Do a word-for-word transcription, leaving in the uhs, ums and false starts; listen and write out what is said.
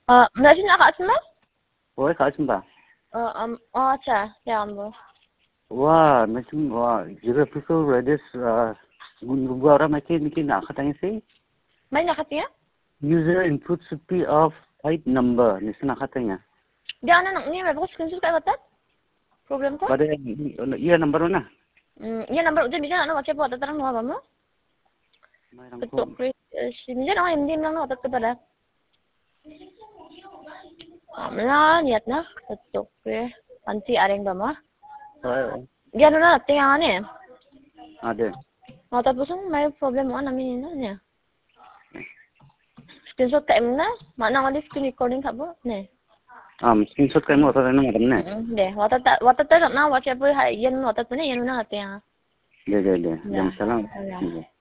Uh, Mesti nak kat semua? Oh, kat semua. Uh, um, oh, acha, ya ambo. Wah, macam wah, jika people redes gua orang macam ni nak katanya sih. Mai nak katanya? User input should be of type number, ni nak katanya. Dia anak ni apa screenshot kat kata? Problem tu? Pada iya number mana? Hmm, iya number udah bisa nak WhatsApp atau terang apa kamu? Ketuk Chris, si bisa nak M D lang nak tetap pada. Amla niat na ketuk Chris, anti areng bama. Oh. Dia nu na tinggal ni. Ada. Oh, tapi pusing may problem mo namin ni niya. Screenshot ka na, mana ngali screen recording ka ba? Ne. Um, screenshot kamu atau mana macam ni? Deh, waktu tak waktu tak nak WhatsApp pun, yan waktu tu ni yan na tinggal. Deh, deh, deh. Jangan salah.